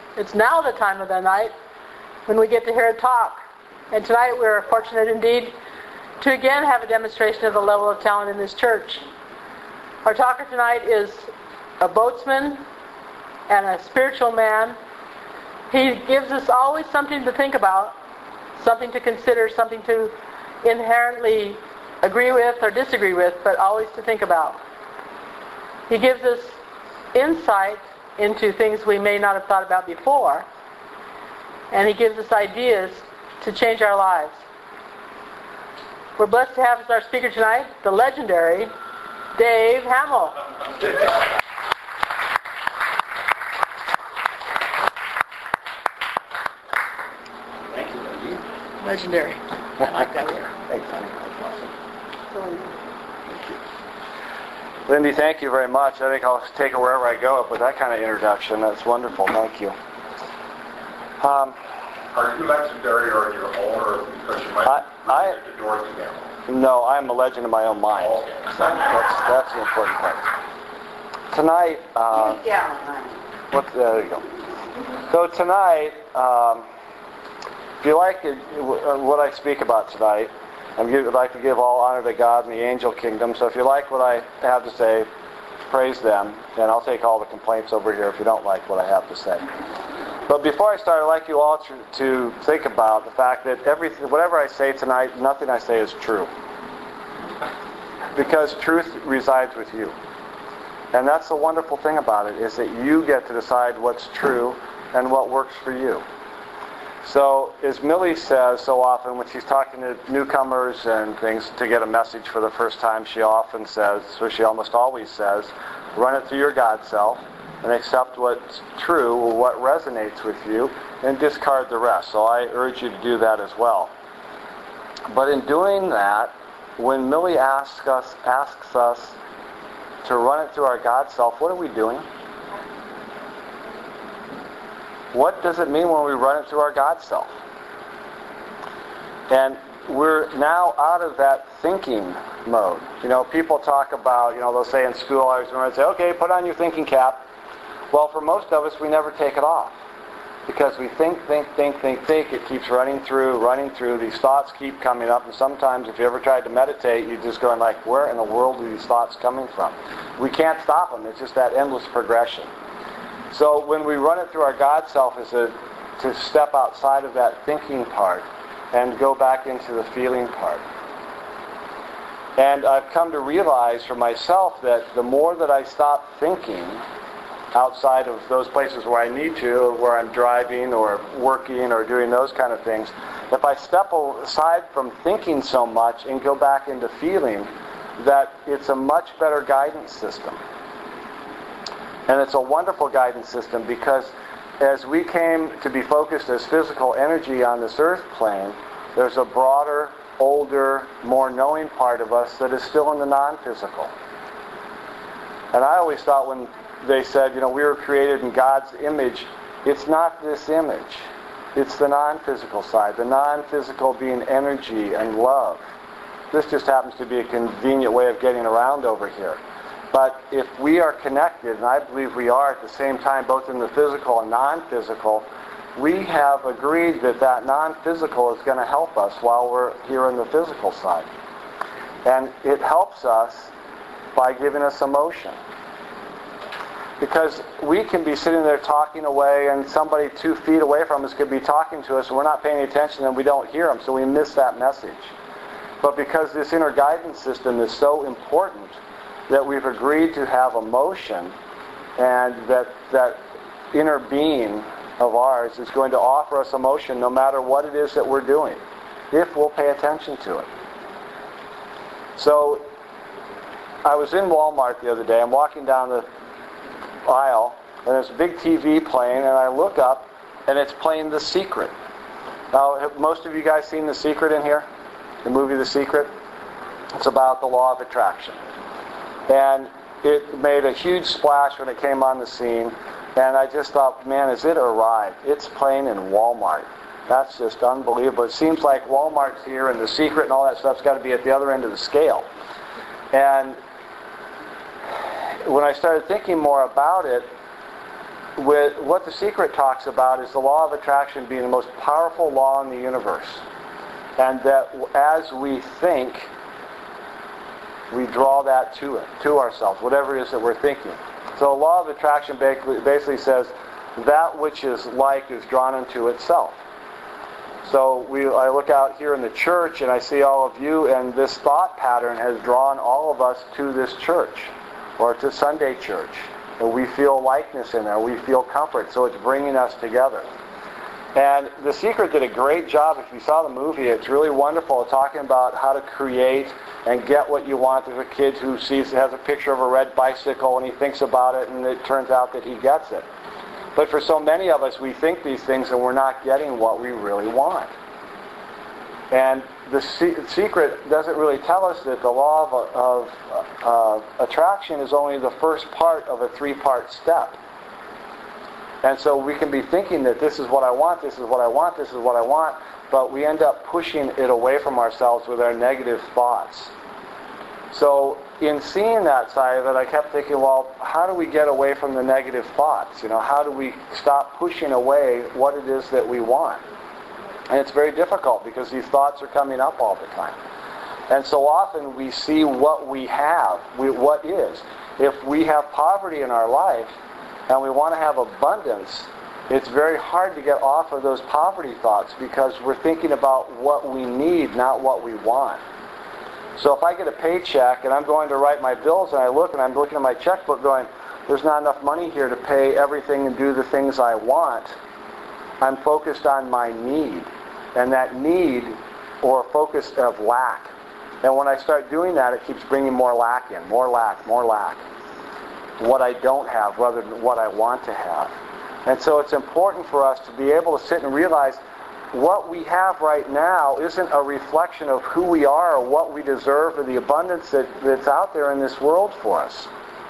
It's now the time of the night when we get to hear a talk. And tonight we're fortunate indeed to again have a demonstration of the level of talent in this church. Our talker tonight is a boatsman and a spiritual man. He gives us always something to think about, something to consider, something to inherently agree with or disagree with, but always to think about. He gives us insight into things we may not have thought about before, and he gives us ideas to change our lives. We're blessed to have as our speaker tonight the legendary Dave Hamill. Thank you, Lindy. Legendary. I like that word. Thanks, honey. That's awesome. Thank you. Lindy, thank you very much. I think I'll take it wherever I go with that kind of introduction. That's wonderful. Thank you. Are you legendary or your own, or because you might get the door to them? No, I'm a legend in my own mind. Oh, okay. So that's the important part. Tonight, there you go. So tonight, if you like what I speak about tonight, I'd like to give all honor to God and the angel kingdom. So if you like what I have to say, praise them, and I'll take all the complaints over here if you don't like what I have to say. But before I start, I'd like you all to think about the fact that whatever I say tonight, nothing I say is true. Because truth resides with you. And that's the wonderful thing about it, is that you get to decide what's true and what works for you. So, as Millie says so often when she's talking to newcomers and things to get a message for the first time, she often says, so she almost always says, run it through your God self and accept what's true or what resonates with you and discard the rest. So I urge you to do that as well. But in doing that, when Millie asks us to run it through our God self, what are we doing? What does it mean when we run it through our God self? And we're now out of that thinking mode. You know, people talk about, they'll say in school, I always remember, say, okay, put on your thinking cap. Well, for most of us, we never take it off. Because we think. It keeps running through. These thoughts keep coming up. And sometimes, if you ever tried to meditate, you're just going like, where in the world are these thoughts coming from? We can't stop them. It's just that endless progression. So when we run it through our God self is to step outside of that thinking part and go back into the feeling part. And I've come to realize for myself that the more that I stop thinking outside of those places where I need to, where I'm driving or working or doing those kind of things, if I step aside from thinking so much and go back into feeling, that it's a much better guidance system. And it's a wonderful guidance system because as we came to be focused as physical energy on this earth plane, there's a broader, older, more knowing part of us that is still in the non-physical. And I always thought when they said, we were created in God's image, it's not this image. It's the non-physical side. The non-physical being energy and love. This just happens to be a convenient way of getting around over here. But if we are connected, and I believe we are at the same time, both in the physical and non-physical, we have agreed that non-physical is going to help us while we're here in the physical side. And it helps us by giving us emotion. Because we can be sitting there talking away and somebody 2 feet away from us could be talking to us and we're not paying attention and we don't hear them, so we miss that message. But because this inner guidance system is so important that we've agreed to have emotion, and that inner being of ours is going to offer us emotion no matter what it is that we're doing, if we'll pay attention to it. So I was in Walmart the other day. I'm walking down the aisle, and there's a big TV playing, and I look up, and it's playing The Secret. Now, have most of you guys seen The Secret in here? The movie The Secret? It's about the law of attraction. And it made a huge splash when it came on the scene, and I just thought, man, has it arrived? It's playing in Walmart. That's just unbelievable. It seems like Walmart's here, and The Secret and all that stuff's got to be at the other end of the scale. And when I started thinking more about it, what The Secret talks about is the law of attraction being the most powerful law in the universe. And that as we think, we draw that to ourselves, whatever it is that we're thinking. So the law of attraction basically says that which is like is drawn into itself. So I look out here in the church and I see all of you, and this thought pattern has drawn all of us to this church or to Sunday church. And we feel likeness in there. We feel comfort. So it's bringing us together. And The Secret did a great job. If you saw the movie, it's really wonderful talking about how to create and get what you want. There's a kid who has a picture of a red bicycle and he thinks about it and it turns out that he gets it. But for so many of us, we think these things and we're not getting what we really want. And The Secret doesn't really tell us that the law of attraction is only the first part of a 3-part step. And so we can be thinking that this is what I want, this is what I want, this is what I want, but we end up pushing it away from ourselves with our negative thoughts. So in seeing that side of it, I kept thinking, well, how do we get away from the negative thoughts? How do we stop pushing away what it is that we want? And it's very difficult because these thoughts are coming up all the time. And so often we see what we have, what is. If we have poverty in our life and we want to have abundance, it's very hard to get off of those poverty thoughts because we're thinking about what we need, not what we want. So if I get a paycheck and I'm going to write my bills and I look and I'm looking at my checkbook going, there's not enough money here to pay everything and do the things I want, I'm focused on my need. And that need or focus of lack. And when I start doing that, it keeps bringing more lack in, more lack, more lack. What I don't have rather than what I want to have. And so it's important for us to be able to sit and realize what we have right now isn't a reflection of who we are or what we deserve or the abundance that's out there in this world for us.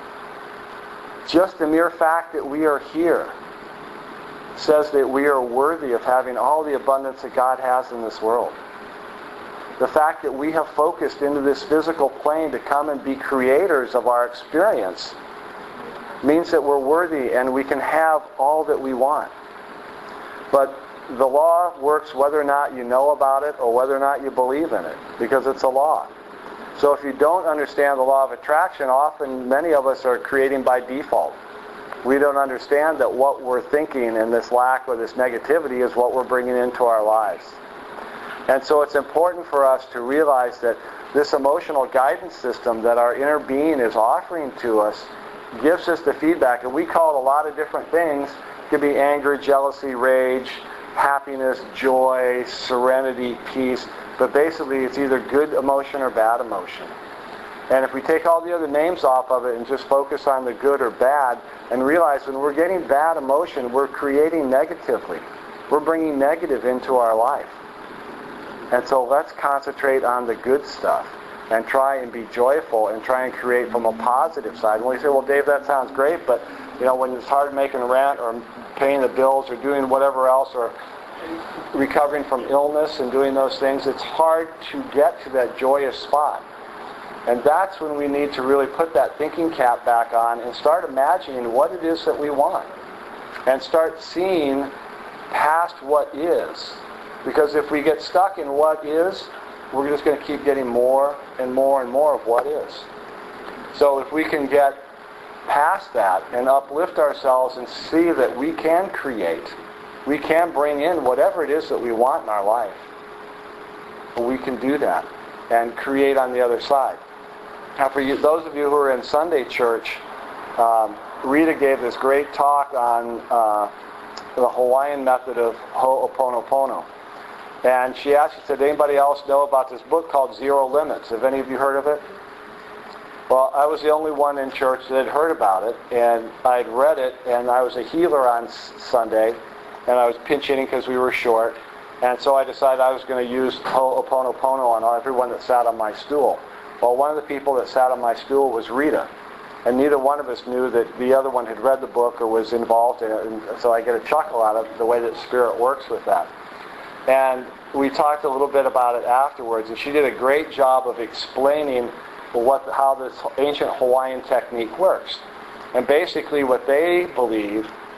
Just the mere fact that we are here says that we are worthy of having all the abundance that God has in this world. The fact that we have focused into this physical plane to come and be creators of our experience means that we're worthy and we can have all that we want. But the law works whether or not you know about it or whether or not you believe in it, because it's a law. So if you don't understand the law of attraction, often many of us are creating by default. We don't understand that what we're thinking and this lack or this negativity is what we're bringing into our lives. And so it's important for us to realize that this emotional guidance system that our inner being is offering to us gives us the feedback. And we call it a lot of different things. It could be anger, jealousy, rage, happiness, joy, serenity, peace. But basically it's either good emotion or bad emotion. And if we take all the other names off of it and just focus on the good or bad and realize when we're getting bad emotion, we're creating negatively. We're bringing negative into our life. And so let's concentrate on the good stuff and try and be joyful and try and create from a positive side. When we say, well, Dave, that sounds great, but when it's hard making rent or paying the bills or doing whatever else or recovering from illness and doing those things, it's hard to get to that joyous spot. And that's when we need to really put that thinking cap back on and start imagining what it is that we want. And start seeing past what is. Because if we get stuck in what is, we're just going to keep getting more and more and more of what is. So if we can get past that and uplift ourselves and see that we can create, we can bring in whatever it is that we want in our life. We can do that and create on the other side. Now, for you, those of you who are in Sunday church, Rita gave this great talk on the Hawaiian method of Ho'oponopono. And she said, anybody else know about this book called Zero Limits? Have any of you heard of it? Well, I was the only one in church that had heard about it, and I'd read it, and I was a healer on Sunday, and I was pinch hitting because we were short, and so I decided I was going to use Ho'oponopono on everyone that sat on my stool. Well, one of the people that sat on my stool was Rita, and neither one of us knew that the other one had read the book or was involved in it, and so I get a chuckle out of the way that Spirit works with that. And we talked a little bit about it afterwards, and she did a great job of explaining how this ancient Hawaiian technique works. And basically what they believe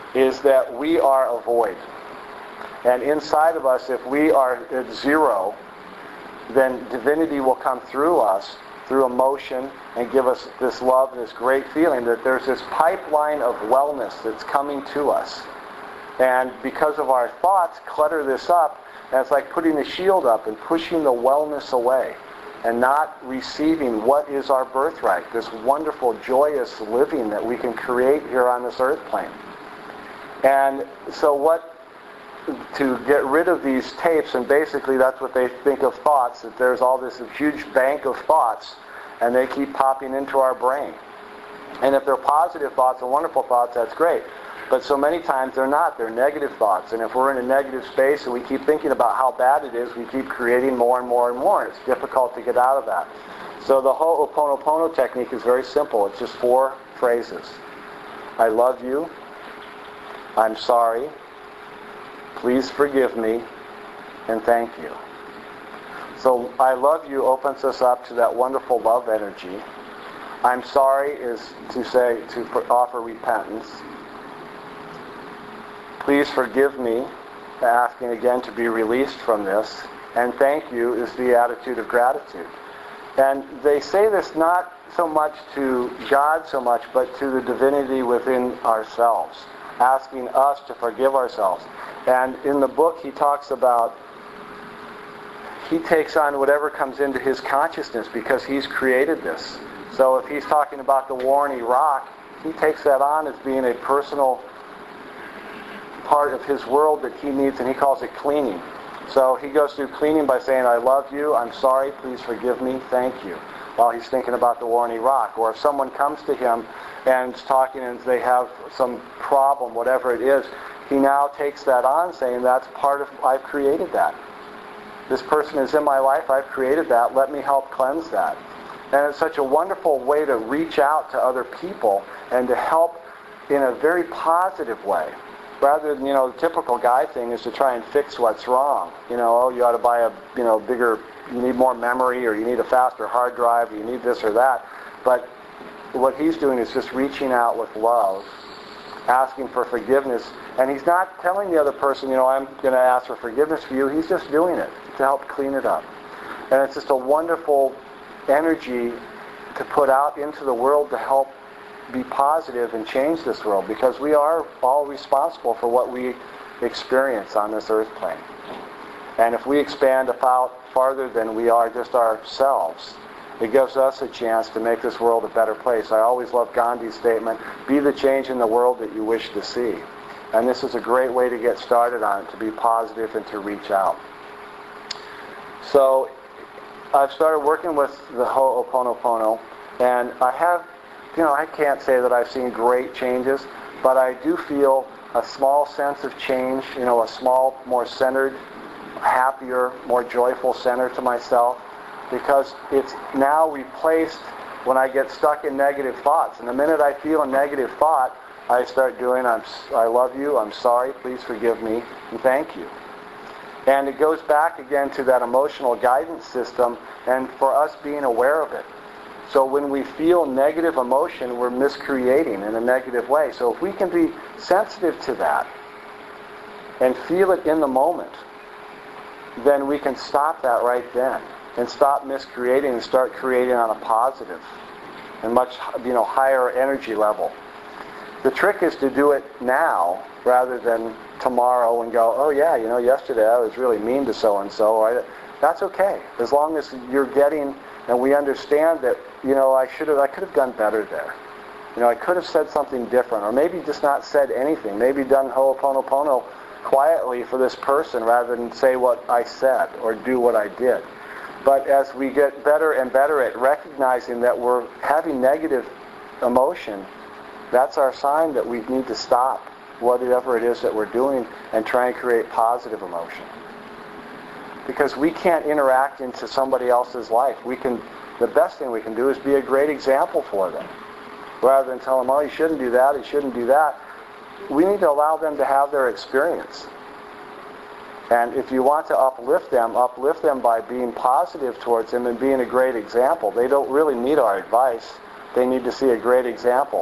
is that we are a void. And inside of us, if we are at zero, then divinity will come through us, through emotion, and give us this love and this great feeling that there's this pipeline of wellness that's coming to us. And because of our thoughts, clutter this up, and it's like putting a shield up and pushing the wellness away and not receiving what is our birthright, this wonderful, joyous living that we can create here on this earth plane. And so to get rid of these tapes, and basically that's what they think of thoughts, that there's all this huge bank of thoughts, and they keep popping into our brain. And if they're positive thoughts and wonderful thoughts, that's great. But so many times they're not. They're negative thoughts. And if we're in a negative space and we keep thinking about how bad it is, we keep creating more and more and more. It's difficult to get out of that. So the Ho'oponopono technique is very simple. It's just 4 phrases. I love you. I'm sorry. Please forgive me. And thank you. So I love you opens us up to that wonderful love energy. I'm sorry is to offer repentance. Please forgive me, asking again to be released from this. And thank you is the attitude of gratitude. And they say this not so much to God so much, but to the divinity within ourselves, asking us to forgive ourselves. And in the book he talks about he takes on whatever comes into his consciousness because he's created this. So if he's talking about the war in Iraq, he takes that on as being a personal part of his world that he needs, and he calls it cleaning. So he goes through cleaning by saying, I love you, I'm sorry, please forgive me, thank you, while he's thinking about the war in Iraq. Or if someone comes to him and is talking and they have some problem, whatever it is, he now takes that on, saying that's part of, I've created that. This person is in my life, I've created that, let me help cleanse that. And it's such a wonderful way to reach out to other people and to help in a very positive way. Rather than, the typical guy thing is to try and fix what's wrong. You ought to buy a, bigger, you need more memory, or you need a faster hard drive, or you need this or that. But what he's doing is just reaching out with love, asking for forgiveness. And he's not telling the other person, I'm going to ask for forgiveness for you. He's just doing it to help clean it up. And it's just a wonderful energy to put out into the world to help be positive and change this world, because we are all responsible for what we experience on this earth plane. And if we expand about farther than we are just ourselves, it gives us a chance to make this world a better place. I always love Gandhi's statement, be the change in the world that you wish to see. And this is a great way to get started on it, to be positive and to reach out. So I've started working with the Ho'oponopono, and I have I can't say that I've seen great changes, but I do feel a small sense of change, a small, more centered, happier, more joyful center to myself, because it's now replaced when I get stuck in negative thoughts. And the minute I feel a negative thought, I start doing, I love you, I'm sorry, please forgive me, and thank you. And it goes back again to that emotional guidance system, and for us being aware of it. So when we feel negative emotion, we're miscreating in a negative way. So if we can be sensitive to that and feel it in the moment, then we can stop that right then and stop miscreating and start creating on a positive and much higher energy level. The trick is to do it now rather than tomorrow and go, oh yeah, yesterday I was really mean to so-and-so. That's okay, as long as you're getting, and we understand that, I could have done better there. I could have said something different, or maybe just not said anything. Maybe done Ho'oponopono quietly for this person rather than say what I said or do what I did. But as we get better and better at recognizing that we're having negative emotion, that's our sign that we need to stop whatever it is that we're doing and try and create positive emotion. Because we can't interact into somebody else's life. The best thing we can do is be a great example for them. Rather than tell them, oh, you shouldn't do that, you shouldn't do that. We need to allow them to have their experience. And if you want to uplift them by being positive towards them and being a great example. They don't really need our advice. They need to see a great example.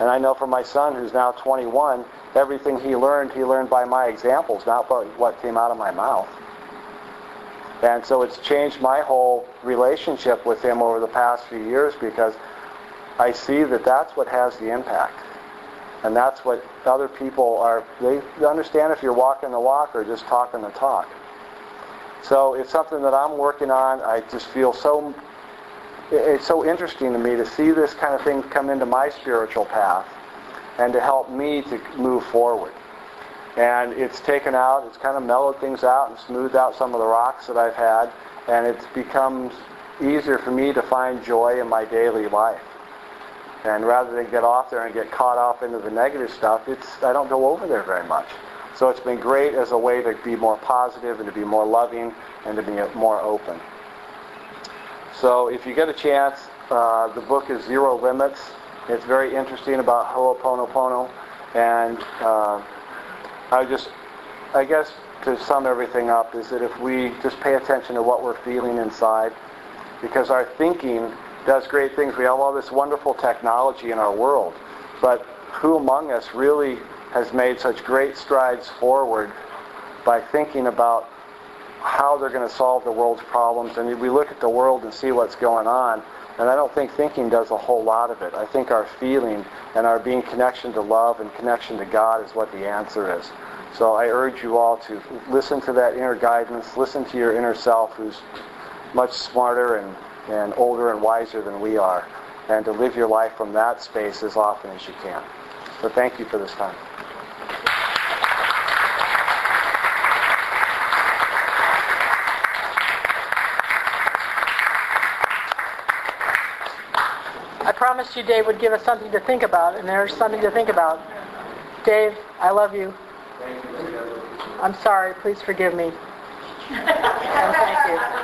And I know for my son, who's now 21, everything he learned by my examples, not by what came out of my mouth. And so it's changed my whole relationship with him over the past few years, because I see that that's what has the impact. And that's what other people are, they understand if you're walking the walk or just talking the talk. So it's something that I'm working on. I just feel it's so interesting to me to see this kind of thing come into my spiritual path and to help me to move forward. And it's kind of mellowed things out and smoothed out some of the rocks that I've had, and it's become easier for me to find joy in my daily life. And rather than get off there and get caught off into the negative stuff, I don't go over there very much. So it's been great as a way to be more positive and to be more loving and to be more open. So if you get a chance, the book is Zero Limits. It's very interesting about Ho'oponopono. And I guess to sum everything up is that if we just pay attention to what we're feeling inside, because our thinking does great things. We have all this wonderful technology in our world, but who among us really has made such great strides forward by thinking about how they're going to solve the world's problems? And we look at the world and see what's going on, and I don't think thinking does a whole lot of it. I think our feeling and our being connection to love and connection to God is what the answer is. So I urge you all to listen to that inner guidance, listen to your inner self, who's much smarter and older and wiser than we are, and to live your life from that space as often as you can. So thank you for this time. I promised you Dave would give us something to think about, and there's something to think about. Dave, I love you. Thank you. I'm sorry. Please forgive me. And thank you.